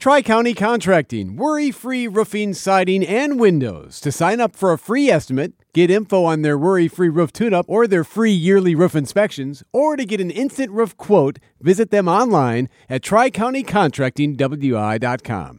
Tri-County Contracting, worry-free roofing, siding, and windows. To sign up for a free estimate, get info on their worry-free roof tune-up or their free yearly roof inspections, or to get an instant roof quote, visit them online at tricountycontractingwi.com.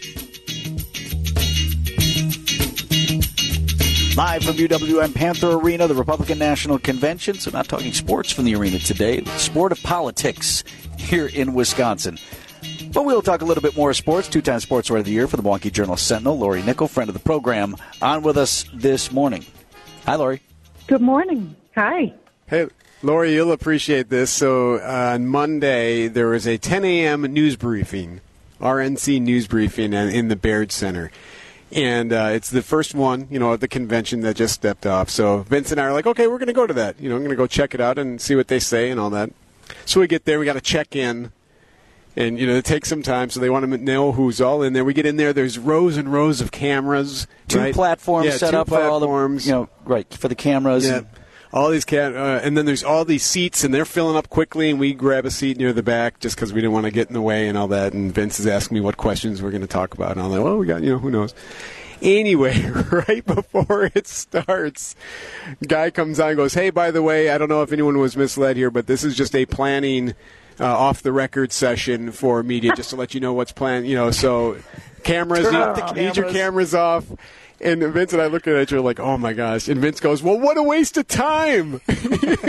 Live from UWM Panther Arena, the Republican National Convention. So not talking sports from the arena today, the sport of politics here in Wisconsin. But we'll talk a little bit more sports. Two-time Sports Writer of the Year for the Milwaukee Journal-Sentinel, Lori Nickel, friend of the program, on with us this morning. Hi, Lori. Good morning. Hi. Hey, Lori, you'll appreciate this. So on Monday, there was a 10 a.m. news briefing, RNC news briefing in the Baird Center. And it's the first one, at the convention that just stepped off. So Vince and I are like, okay, we're going to go to that. I'm going to go check it out and see what they say and all that. So we get there, we got to check in. And, it takes some time, so they want to know who's all in there. We get in there, there's rows and rows of cameras. Two platforms set up for all the, for the cameras. Yeah, all these and then there's all these seats, and they're filling up quickly, and we grab a seat near the back just because we didn't want to get in the way and all that. And Vince is asking me what questions we're going to talk about. And I'm like, well, we got, who knows. Anyway, right before it starts, guy comes on and goes, hey, by the way, I don't know if anyone was misled here, but this is just a planning off-the-record session for media, just to let you know what's planned. So cameras, need your cameras off. And Vince and I look at each other like, oh, my gosh. And Vince goes, well, what a waste of time. He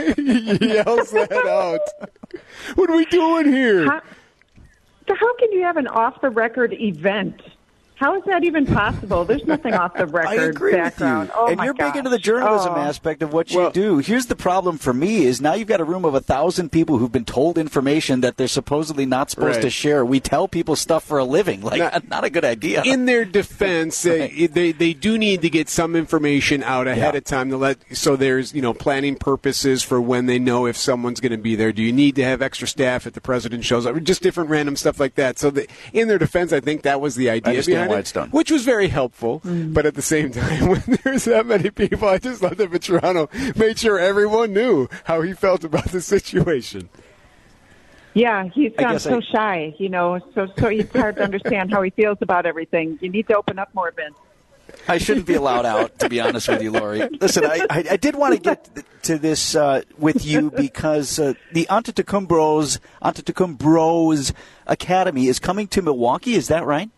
yells that out. What are we doing here? How can you have an off-the-record event? How is that even possible? There's nothing off the record I agree background. with you. And you're big into the journalism aspect of what you do. Here's the problem for me is now you've got a room of 1,000 people who've been told information that they're supposedly not supposed to share. We tell people stuff for a living. Not a good idea. In their defense, they do need to get some information out ahead of time so there's, planning purposes for when they know if someone's going to be there. Do you need to have extra staff if the president shows up? Just different random stuff like that. So in their defense, I think that was the idea behind it, which was very helpful. But at the same time, when there's that many people, I just love that Vetrano made sure everyone knew how he felt about the situation. Yeah, he's gone so shy, so it's hard to understand how he feels about everything. You need to open up more, Vince. I shouldn't be allowed out, to be honest with you, Lori. Listen, I did want to get to this with you because the Antetokounmpo Bros Academy is coming to Milwaukee. Is that right?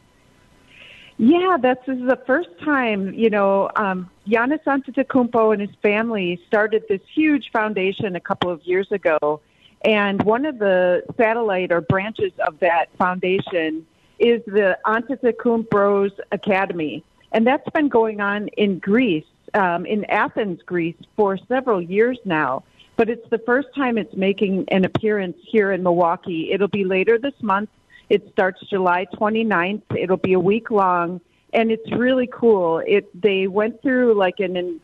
Yeah, this is the first time, Giannis Antetokounmpo and his family started this huge foundation a couple of years ago. And one of the satellite or branches of that foundation is the Antetokounmpo Bros Academy. And that's been going on in Greece, in Athens, Greece, for several years now. But it's the first time it's making an appearance here in Milwaukee. It'll be later this month. It starts July 29th. It'll be a week long, and it's really cool. They went through like an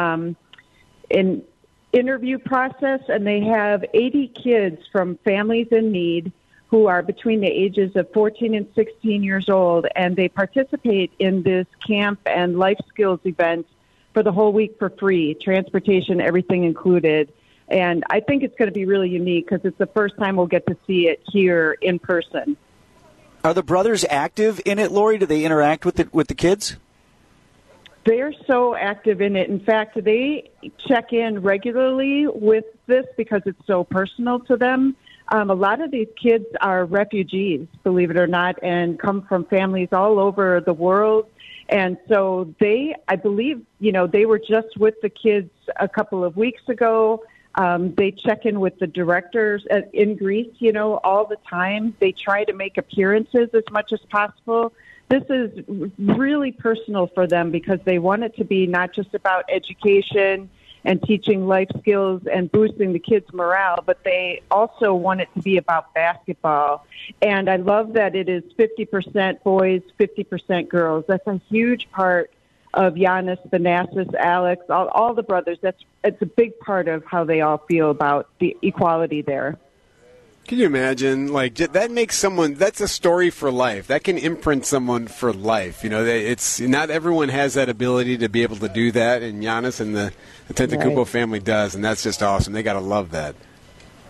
interview process, and they have 80 kids from families in need who are between the ages of 14 and 16 years old, and they participate in this camp and life skills event for the whole week for free, transportation, everything included. And I think it's going to be really unique because it's the first time we'll get to see it here in person. Are the brothers active in it, Lori? Do they interact with the kids? They're so active in it. In fact, they check in regularly with this because it's so personal to them. A lot of these kids are refugees, believe it or not, and come from families all over the world. And so I believe, they were just with the kids a couple of weeks ago. They check in with the directors in Greece, all the time. They try to make appearances as much as possible. This is really personal for them because they want it to be not just about education and teaching life skills and boosting the kids' morale, but they also want it to be about basketball. And I love that it is 50% boys, 50% girls. That's a huge part of Giannis, Thanasis, Alex, all the brothers. It's a big part of how they all feel about the equality there. Can you imagine? That makes someone. That's a story for life. That can imprint someone for life. It's not everyone has that ability to be able to do that, and Giannis and the Antetokounmpo family does, and that's just awesome. They got to love that.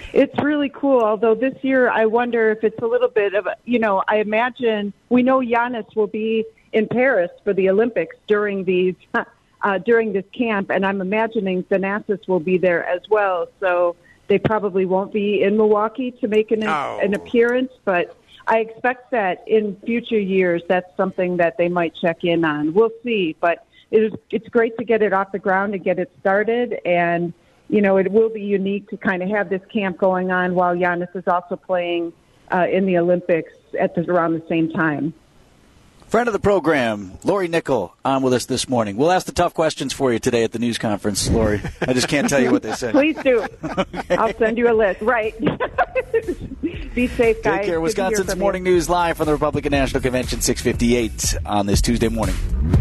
It's really cool, although this year I wonder if it's a little bit of, I imagine we know Giannis will be in Paris for the Olympics during this camp, and I'm imagining Thanasis will be there as well. So they probably won't be in Milwaukee to make an appearance, but I expect that in future years that's something that they might check in on. We'll see, but it's great to get it off the ground and get it started, and it will be unique to kind of have this camp going on while Giannis is also playing in the Olympics around the same time. Friend of the program, Lori Nickel, on with us this morning. We'll ask the tough questions for you today at the news conference, Lori. I just can't tell you what they said. Please do. Okay. I'll send you a list. Right. Be safe, guys. Take care. Wisconsin's Morning News live from the Republican National Convention, 6:58 on this Tuesday morning.